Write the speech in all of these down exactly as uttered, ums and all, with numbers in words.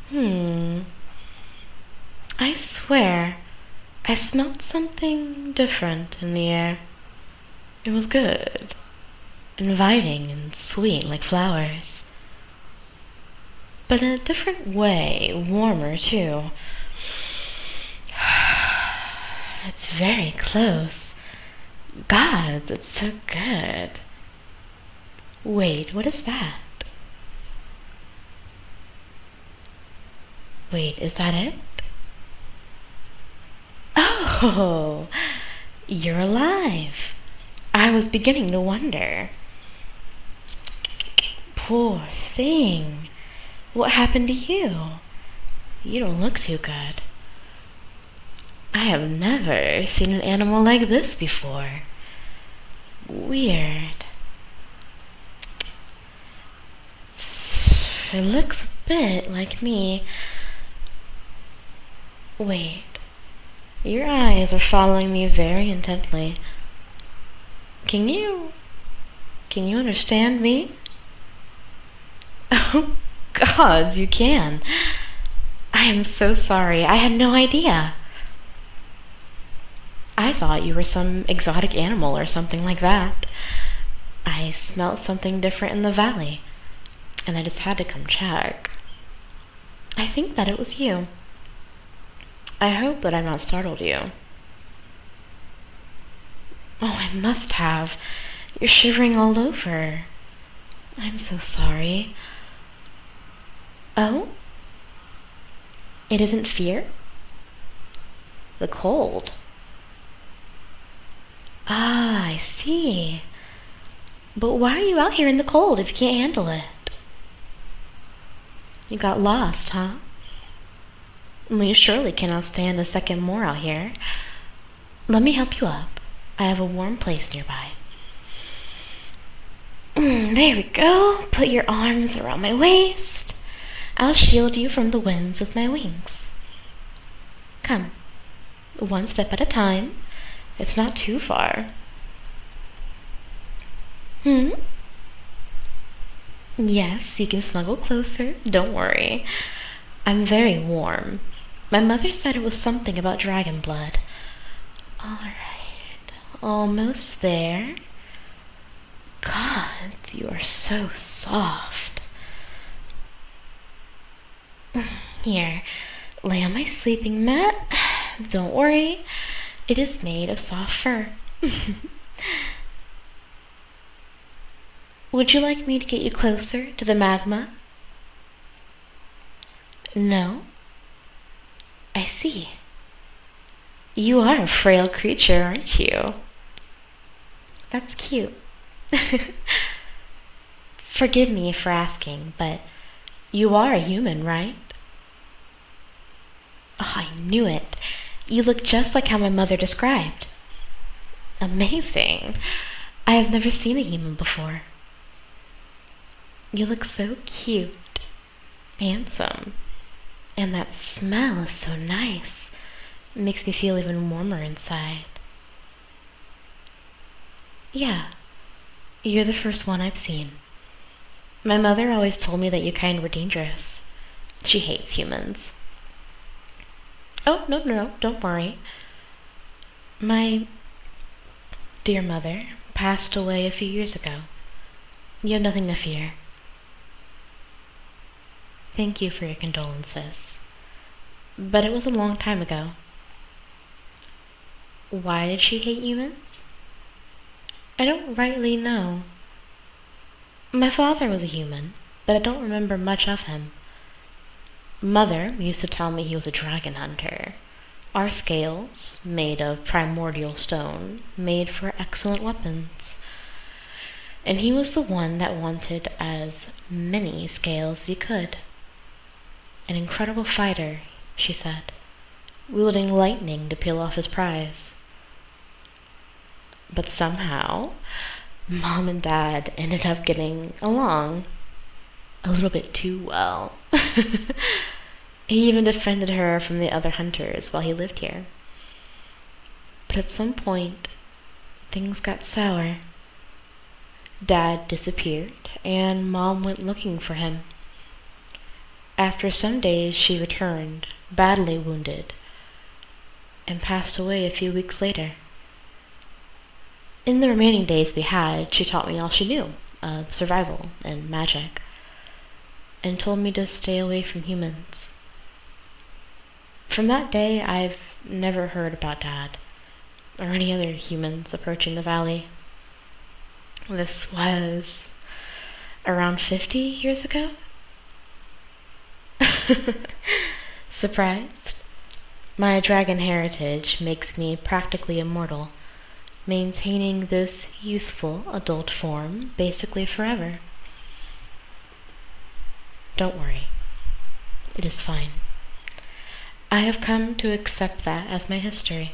Hmm. I swear, I smelled something different in the air. It was good, inviting and sweet like flowers. But in a different way, warmer too. It's very close. Gods, it's so good. Wait, what is that? Wait, is that it? Oh, you're alive. I was beginning to wonder. Poor thing. What happened to you? You don't look too good. I have never seen an animal like this before. Weird. It looks a bit like me. Wait. Your eyes are following me very intently. Can you... Can you understand me? Oh, gods, you can. I am so sorry. I had no idea. I thought you were some exotic animal or something like that. I smelt something different in the valley, and I just had to come check. I think that it was you. I hope that I've not startled you. Oh, I must have. You're shivering all over. I'm so sorry. Oh? It isn't fear? The cold. Ah, I see. But why are you out here in the cold if you can't handle it? You got lost, huh? Well, you surely cannot stand a second more out here. Let me help you up. I have a warm place nearby. Mm, there we go. Put your arms around my waist. I'll shield you from the winds with my wings. Come. One step at a time. It's not too far. Hmm? Yes, you can snuggle closer. Don't worry. I'm very warm. My mother said it was something about dragon blood. All right. Almost there. God, you are so soft. Here, lay on my sleeping mat. Don't worry. It is made of soft fur. Would you like me to get you closer to the magma? No? I see. You are a frail creature, aren't you? That's cute. Forgive me for asking, but you are a human, right? Oh, I knew it. You look just like how my mother described. Amazing. I have never seen a human before. You look so cute, handsome, and that smell is so nice. It makes me feel even warmer inside. Yeah, you're the first one I've seen. My mother always told me that you kind were dangerous. She hates humans. Oh, no, no, no, don't worry. My dear mother passed away a few years ago. You have nothing to fear. Thank you for your condolences. But it was a long time ago. Why did she hate humans? I don't rightly know. My father was a human, but I don't remember much of him. Mother used to tell me he was a dragon hunter. Our scales, made of primordial stone, made for excellent weapons. And he was the one that wanted as many scales as he could. An incredible fighter, she said, wielding lightning to peel off his prize. But somehow, Mom and Dad ended up getting along a little bit too well. He even defended her from the other hunters while he lived here. But at some point, things got sour. Dad disappeared, and Mom went looking for him. After some days, she returned, badly wounded, and passed away a few weeks later. In the remaining days we had, she taught me all she knew of survival and magic, and told me to stay away from humans. From that day, I've never heard about Dad, or any other humans approaching the valley. This was around fifty years ago? Surprised? My dragon heritage makes me practically immortal, maintaining this youthful adult form basically forever. Don't worry. It is fine. I have come to accept that as my history.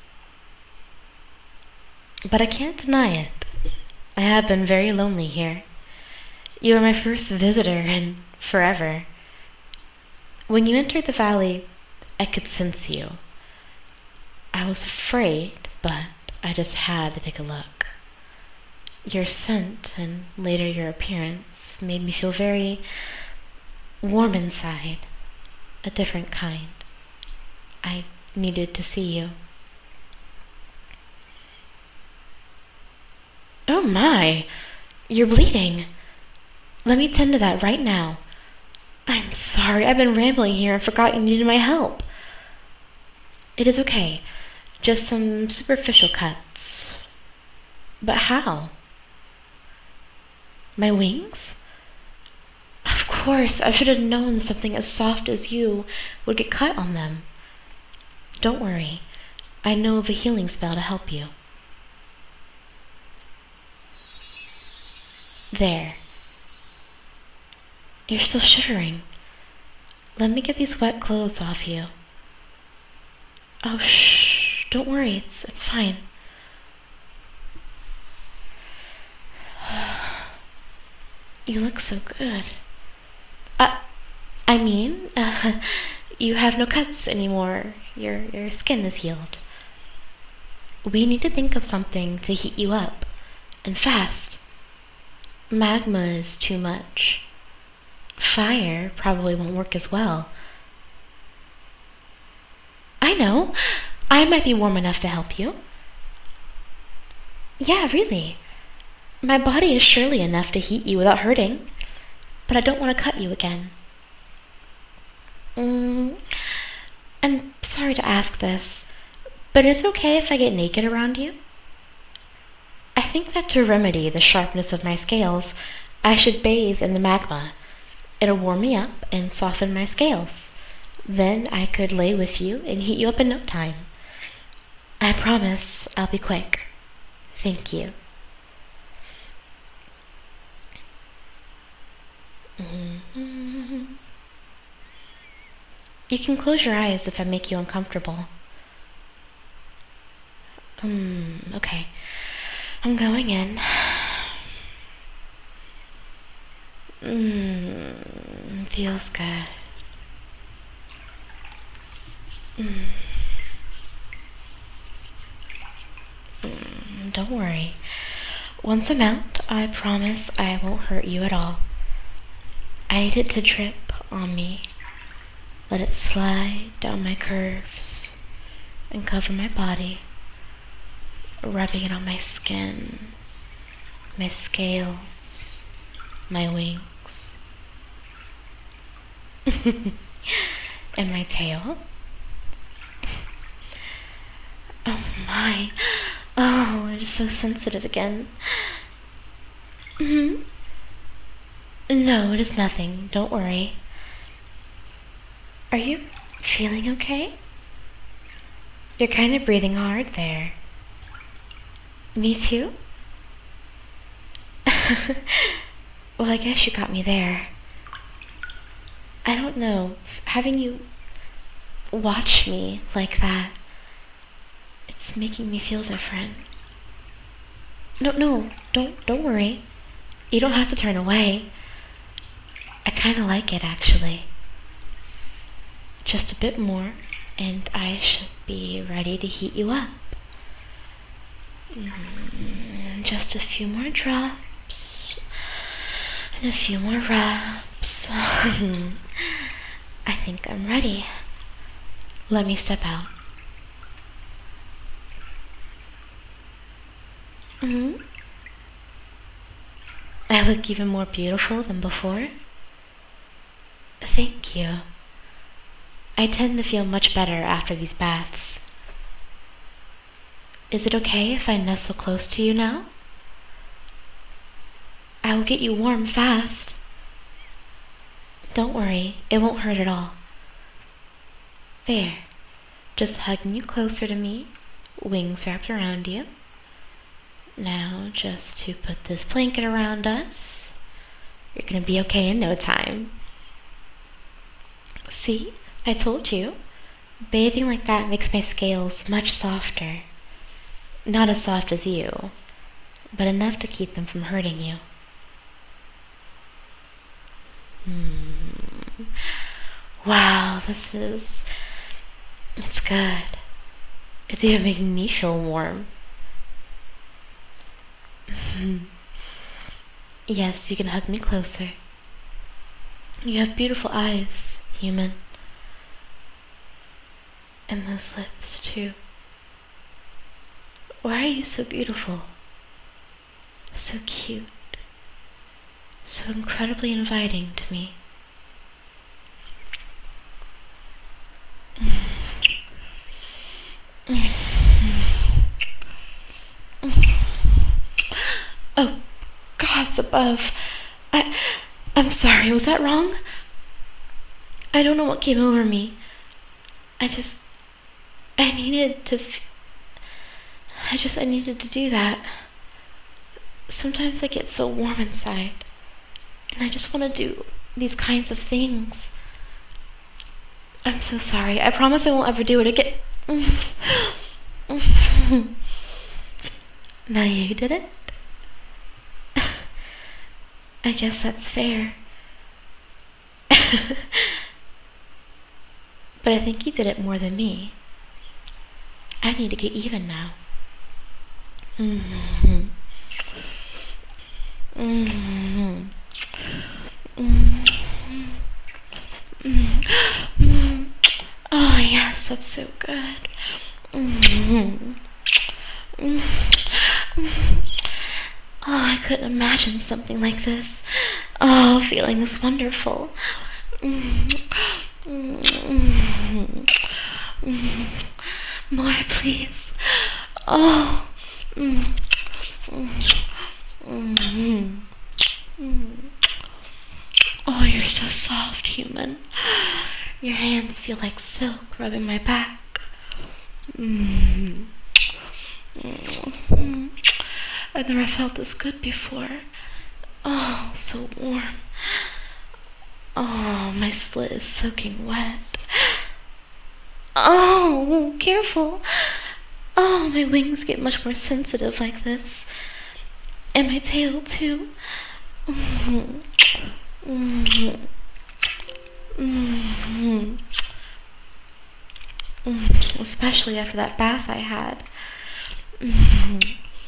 But I can't deny it. I have been very lonely here. You are my first visitor in forever. When you entered the valley, I could sense you. I was afraid, but I just had to take a look. Your scent and later your appearance made me feel very warm inside, a different kind. I needed to see you. Oh my, you're bleeding. Let me tend to that right now. I'm sorry, I've been rambling here and forgot you needed my help. It is okay, just some superficial cuts. But how? My wings? Of course, I should have known something as soft as you would get cut on them. Don't worry, I know of a healing spell to help you. There. You're still shivering. Let me get these wet clothes off you. Oh, shh. Don't worry. It's it's fine. You look so good. Uh, I mean, uh, you have no cuts anymore. Your your skin is healed. We need to think of something to heat you up, and fast. Magma is too much. Fire probably won't work as well. I know. I might be warm enough to help you. Yeah, really. My body is surely enough to heat you without hurting, but I don't want to cut you again. Mm, I'm sorry to ask this, but is it okay if I get naked around you? I think that to remedy the sharpness of my scales, I should bathe in the magma. It'll warm me up and soften my scales. Then I could lay with you and heat you up in no time. I promise I'll be quick. Thank you. Mm-hmm. You can close your eyes if I make you uncomfortable. Um, okay. I'm going in. Mmm, feels good. Mm. Mm, don't worry. Once I'm out, I promise I won't hurt you at all. I need it to drip on me. Let it slide down my curves and cover my body, rubbing it on my skin, my scales, my wings, and my tail. Oh my, oh, it is so sensitive again. Mm-hmm. No, it is nothing, don't worry. Are you feeling okay? You're kind of breathing hard there. Me too? Well, I guess you got me there. I don't know, having you watch me like that, it's making me feel different. No, no, don't, don't worry. You don't have to turn away. I kind of like it, actually. Just a bit more, and I should be ready to heat you up. Mm, just a few more drops, and a few more wraps. think I'm ready. Let me step out. Mm-hmm. I look even more beautiful than before. Thank you. I tend to feel much better after these baths. Is it okay if I nestle close to you now? I will get you warm fast. Don't worry, it won't hurt at all. There, just hugging you closer to me, wings wrapped around you. Now, just to put this blanket around us, you're gonna be okay in no time. See, I told you. Bathing like that makes my scales much softer. Not as soft as you, but enough to keep them from hurting you. Hmm. Wow, this is... it's good. It's even making me feel warm. Yes, you can hug me closer. You have beautiful eyes, human. And those lips, too. Why are you so beautiful? So cute. So incredibly inviting to me. Oh, gods above. I, I'm sorry, was that wrong? I don't know what came over me. I just, I needed to, f- I just, I needed to do that. Sometimes I get so warm inside, and I just want to do these kinds of things. I'm so sorry. I promise I won't ever do it again. Now you did it? I guess that's fair. But I think you did it more than me. I need to get even now. Mm-hmm. Mm-hmm. Mm-hmm. Mm-hmm. Oh, yes, that's so good. Mm-hmm. Mm-hmm. Oh, I couldn't imagine something like this. Oh, feeling this wonderful. Mm-hmm. Mm-hmm. Mm-hmm. More, please. Oh. Mm-hmm. Mm-hmm. Mm-hmm. Oh, you're so soft, human. Your hands feel like silk rubbing my back. Mm-hmm. Mm-hmm. I've never felt this good before. Oh, so warm. Oh, my slit is soaking wet. Oh, careful. Oh, my wings get much more sensitive like this. And my tail, too. Mm-hmm. Mm-hmm. Mm-hmm. Mm-hmm. Especially after that bath I had. Mm-hmm.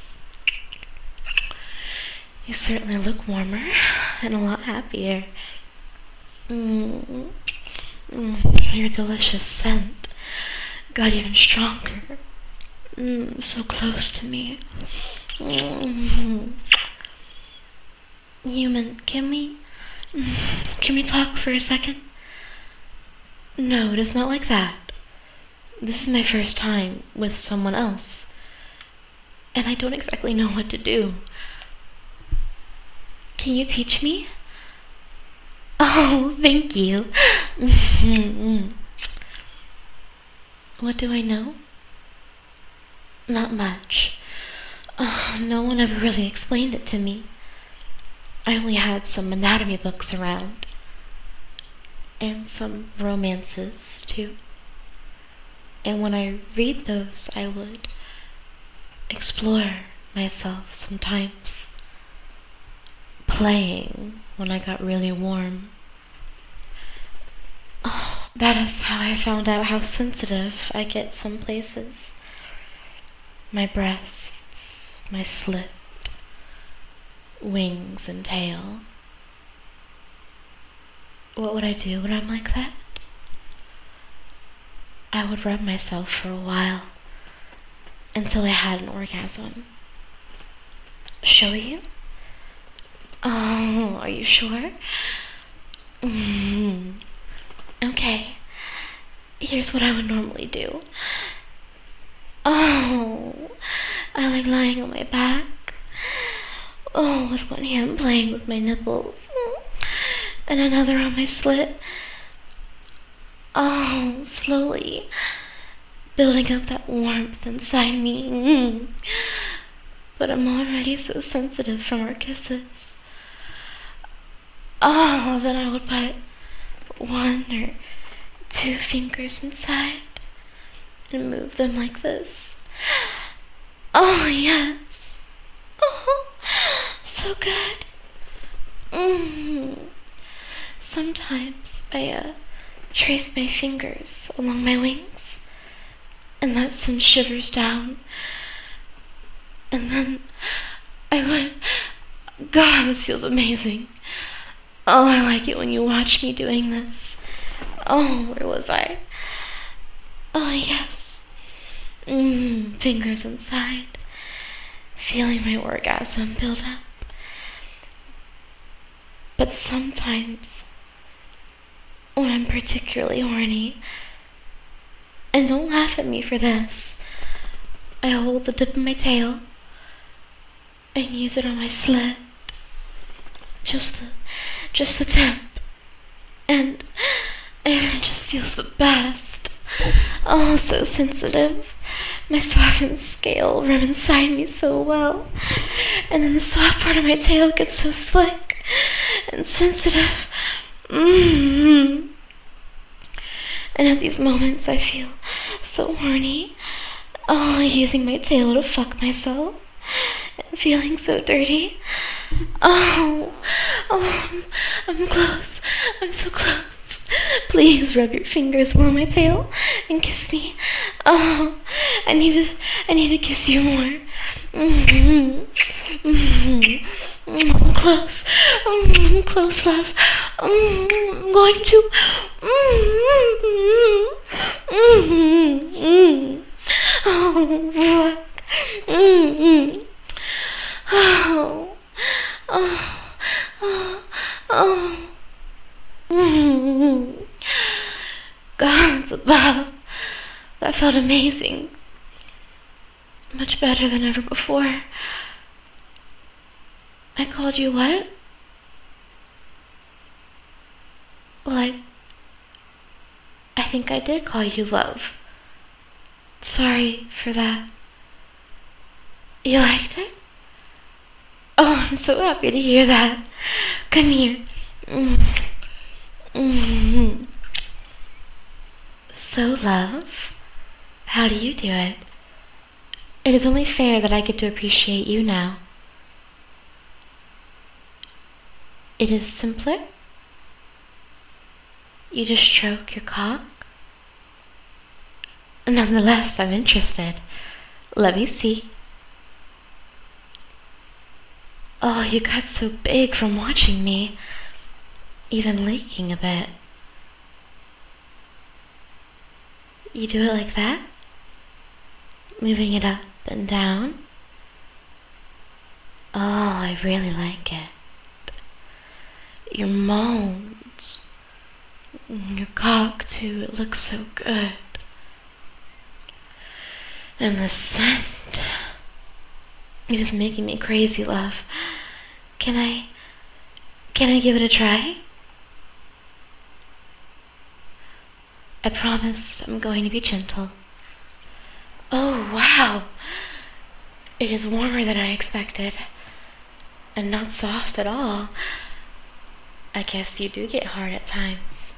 You certainly look warmer and a lot happier. Mm-hmm. Mm-hmm. Your delicious scent got even stronger. Mm, so close to me. Mm-hmm. Human, can we... Can we talk for a second? No, it is not like that. This is my first time with someone else, and I don't exactly know what to do. Can you teach me? Oh, thank you. What do I know? Not much. Oh, no one ever really explained it to me. I only had some anatomy books around. And some romances, too. And when I read those, I would explore myself sometimes. Playing when I got really warm. Oh, that is how I found out how sensitive I get some places. My breasts, my slit, wings and tail. What would I do when I'm like that? I would rub myself for a while until I had an orgasm. Show you? Oh, are you sure? Mm. Okay, here's what I would normally do. Oh, I like lying on my back. Oh, with one hand playing with my nipples and another on my slit. Oh, slowly building up that warmth inside me. Mm. But I'm already so sensitive from our kisses. Oh, then I would put one or two fingers inside and move them like this. Oh, yes. Oh, so good. Mm. Sometimes I uh, trace my fingers along my wings, and that sends shivers down. And then I would... God, this feels amazing. Oh, I like it when you watch me doing this. Oh, where was I? Oh, yes. Mm, fingers inside, feeling my orgasm build up. But sometimes, when I'm particularly horny, and don't laugh at me for this, I hold the tip of my tail and use it on my slit. Just the, just the tip. And, and it just feels the best. Oh, so sensitive. My softened scale rub inside me so well. And then the soft part of my tail gets so slick and sensitive. Mm-hmm. And at these moments I feel so horny. Oh, using my tail to fuck myself. And feeling so dirty. Oh, oh, I'm, I'm close. I'm so close. Please rub your fingers along my tail and kiss me. Oh, I need to, I need to kiss you more. Mm-hmm. Mm-hmm. I'm close. Mm, I'm close, love. Mm, I'm going to. Mm-hmm. Mm-hmm. Oh, fuck. Mm-hmm. Oh, oh, oh, oh. Mm-hmm. Gods above, that felt amazing. Much better than ever before. I called you what? Well, I... I think I did call you love. Sorry for that. You liked it? Oh, I'm so happy to hear that. Come here. Mm. Mm-hmm. So, love, how do you do it? It is only fair that I get to appreciate you now. It is simpler. You just stroke your cock. Nonetheless, I'm interested. Let me see. Oh, you got so big from watching me. Even leaking a bit. You do it like that? Moving it up and down? Oh, I really like it. Your moans. Your cock, too, it looks so good. And the scent. It is making me crazy, love. Can I... Can I give it a try? I promise I'm going to be gentle. Oh, wow! It is warmer than I expected. And not soft at all. I guess you do get hard at times.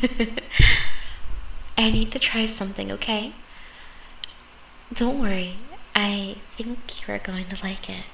I need to try something, okay? Don't worry. I think you're going to like it.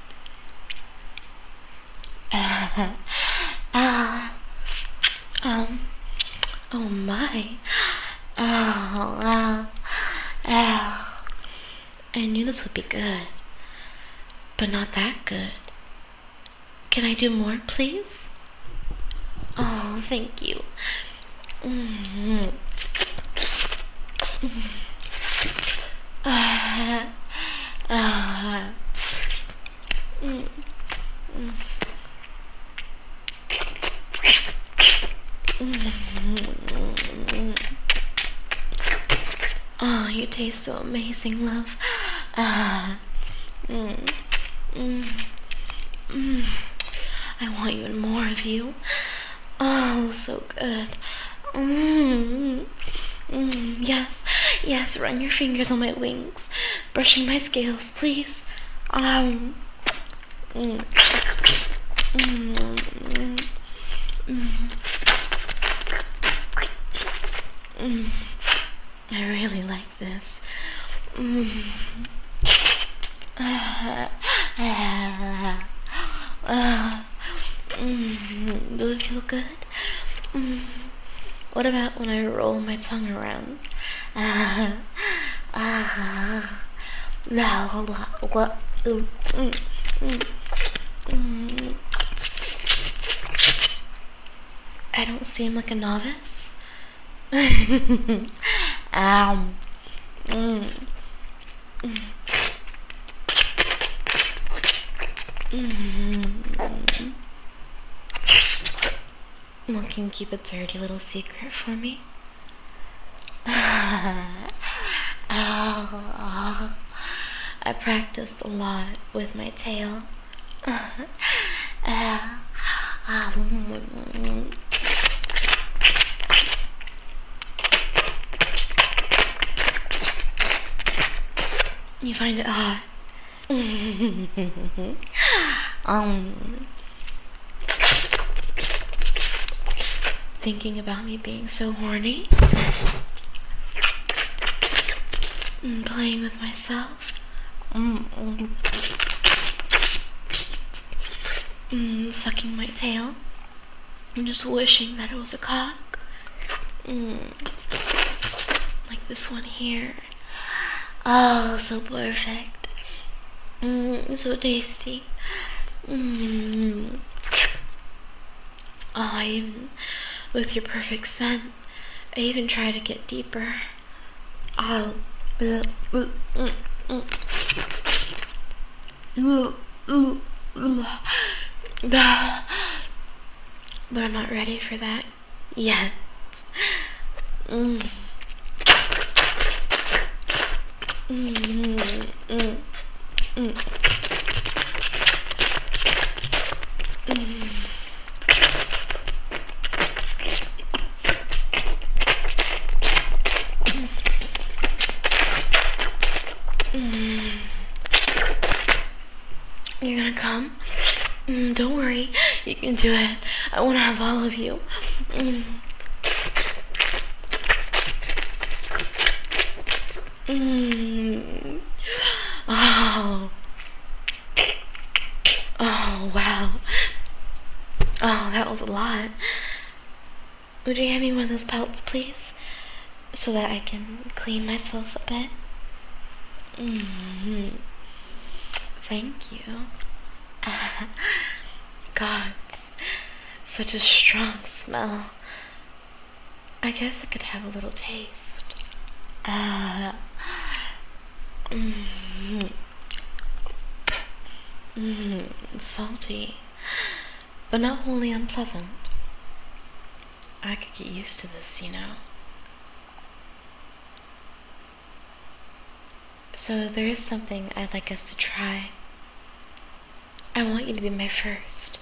Uh, uh, um, oh my. Oh, uh, oh. I knew this would be good, but not that good. Can I do more, please? Oh, thank you. Mm-hmm. Ah, ah. Mm, mm. Oh, you taste so amazing, love. Ah. Mm. Mm. Mm. I want even more of you. Oh, so good. Mm. Mm. Yes, yes, run your fingers on my wings, brushing my scales, please. Um. Mm. Mm. Mm. Mm. I really like this. Mm. Ah. Ah. Ah. Mm. Does it feel good? Mm. What about when I roll my tongue around? Ah. Ah. What? Mm. Mm. Mm. I don't seem like a novice. um. Mm. Mm. Mm. Well, can you keep a dirty little secret for me? Oh, I practiced a lot with my tail. You find it hot? um, thinking about me being so horny? Mm, playing with myself? Mm, mm. Mm, sucking my tail? I'm just wishing that it was a cock. Mm. Like this one here. Oh, so perfect. Mm, so tasty. Mm. Oh, I even, with your perfect scent, I even try to get deeper. Oh, uh, uh, uh, uh. Uh, uh, uh. But I'm not ready for that yet. Mm. Mm, mm, mm. Mm. Mm. You're gonna come? Mm, don't worry, you can do it. I want to have all of you. Mm. Mm. Oh. Oh, wow. Oh, that was a lot. Would you hand me one of those pelts, please? So that I can clean myself a bit? Mm-hmm. Thank you. Uh, God, such a strong smell. I guess I could have a little taste. Uh, mm-hmm. Mm-hmm. It's salty, but not wholly unpleasant. I could get used to this, you know. So there is something I'd like us to try. I want you to be my first.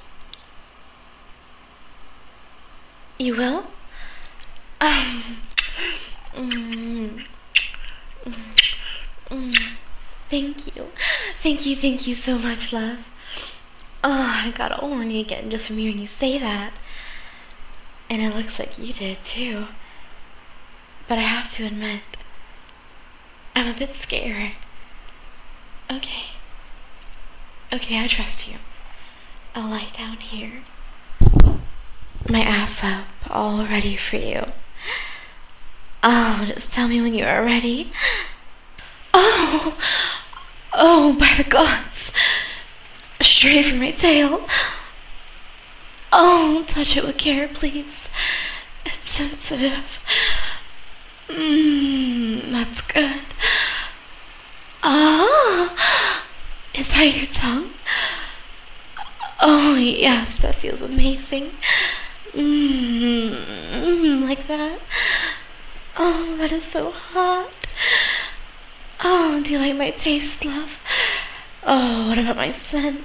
You will? Um. Mm, mm, mm. Thank you. Thank you, thank you so much, love. Oh, I got all horny again just from hearing you say that. And it looks like you did, too. But I have to admit, I'm a bit scared. Okay. Okay, I trust you. I'll lie down here. My ass up, all ready for you. Oh, just tell me when you are ready. Oh! Oh, by the gods! Straight from my tail. Oh, touch it with care, please. It's sensitive. Mmm. that your tongue? Oh, yes, that feels amazing. Mmm, like that. Oh, that is so hot. Oh, do you like my taste, love? Oh, what about my scent?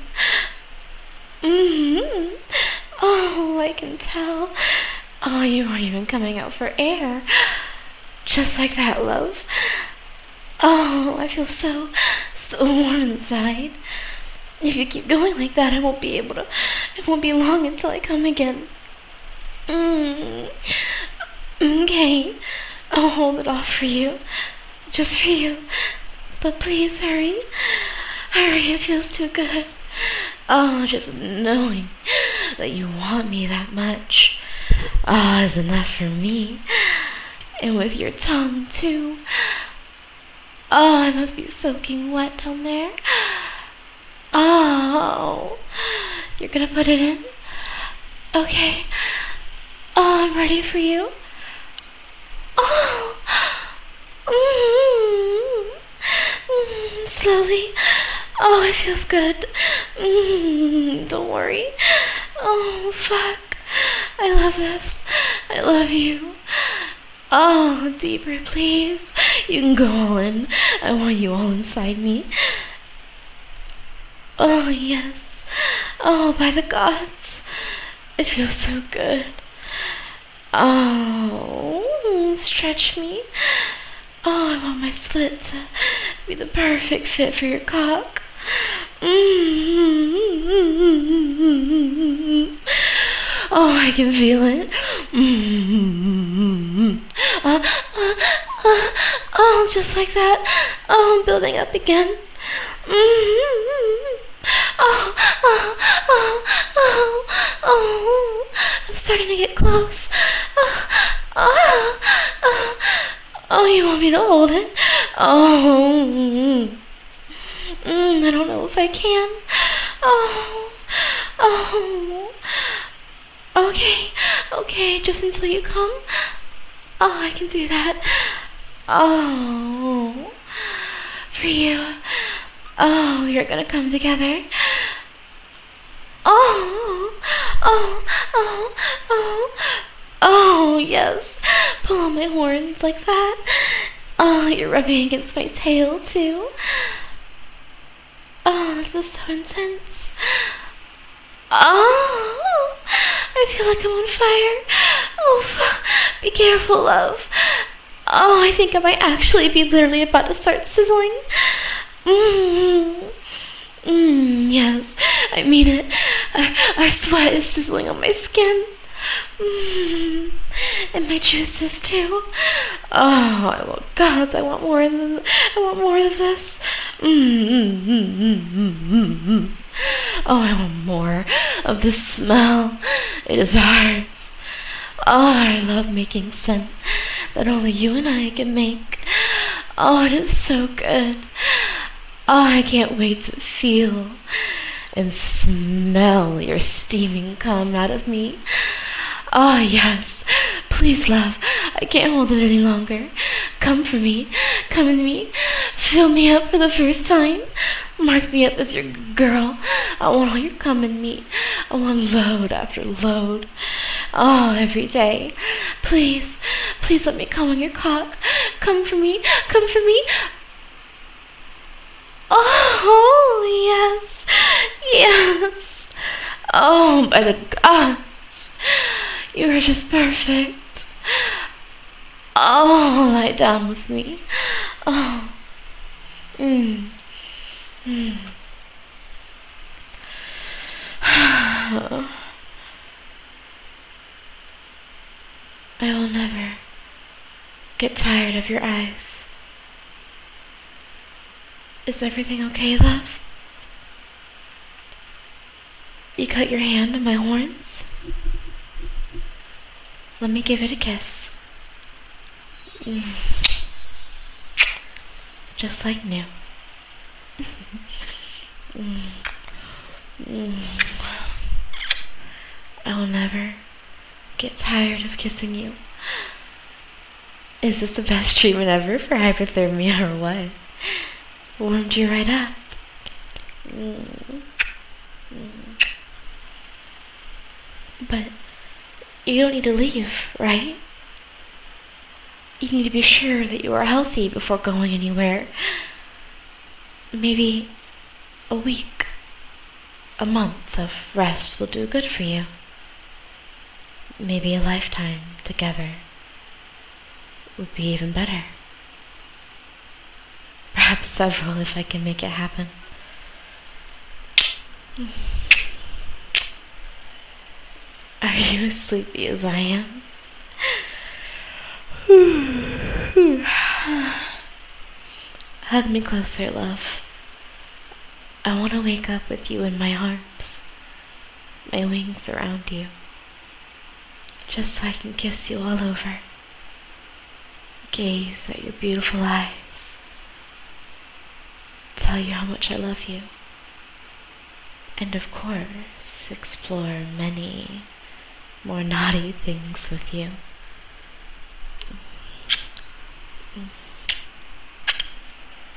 Mmm. Oh, I can tell. Oh, you aren't even coming out for air. Just like that, love. Oh, I feel so, so warm inside. If you keep going like that, I won't be able to, it won't be long until I come again. Mm. Okay, I'll hold it off for you. Just for you. But please hurry. Hurry, it feels too good. Oh, just knowing that you want me that much, ah, oh, is enough for me. And with your tongue, too. Oh, I must be soaking wet down there. Oh, you're gonna put it in? Okay. Oh, I'm ready for you. Oh, mm-hmm. Mm-hmm. Slowly. Oh, it feels good. Mm-hmm. Don't worry. Oh, fuck. I love this. I love you. Oh, deeper, please. You can go all in. I want you all inside me. Oh, yes. Oh, by the gods. It feels so good. Oh, stretch me. Oh, I want my slit to be the perfect fit for your cock. Mm-hmm. Oh, I can feel it. Mm-hmm. Uh, uh, uh, oh, just like that. Oh, I'm building up again. Mm-hmm. Oh, oh, oh, oh, oh, I'm starting to get close. Oh, oh, oh, oh, you want me to hold it? Oh, mm, I don't know if I can. Oh, oh, okay, okay, just until you come. Oh, I can do that. Oh, for you. Oh, you're gonna come together. Oh, oh, oh, oh, oh, yes. Pull on my horns like that. Oh, you're rubbing against my tail, too. Oh, this is so intense. Oh, I feel like I'm on fire. Oh, be careful, love. Oh, I think I might actually be literally about to start sizzling. Mmm. Mmm, yes, I mean it. Our, our sweat is sizzling on my skin. Mmm. And my juices too. Oh, I want gods, I want more of this. I want more of this. Mmm, mmm, mmm, mmm, mmm. Oh, I want more of the smell. It is ours. Oh, I love making scent that only you and I can make. Oh, it is so good. Oh, I can't wait to feel and smell your steaming cum out of me. Oh, yes. Please, love, I can't hold it any longer. Come for me. Come in me. Fill me up for the first time. Mark me up as your girl. I want all your cum in me. I want load after load. Oh, every day. Please, please let me come on your cock. Come for me. Come for me. Oh, yes. Yes. Oh, by the gods. You are just perfect. Oh, lie down with me. Oh. Mm. Mm. I will never get tired of your eyes. Is everything okay, love? You cut your hand on my horns? Let me give it a kiss. Mm. Just like new. mm. Mm. I will never get tired of kissing you. Is this the best treatment ever for hypothermia or what? Warmed you right up. Mm. But you don't need to leave, right? You need to be sure that you are healthy before going anywhere. Maybe a week, a month of rest will do good for you. Maybe a lifetime together would be even better. Perhaps several if I can make it happen. Are you as sleepy as I am? Hug me closer, love. I want to wake up with you in my arms, my wings around you, just so I can kiss you all over, gaze at your beautiful eyes, tell you how much I love you, and of course, explore many more naughty things with you.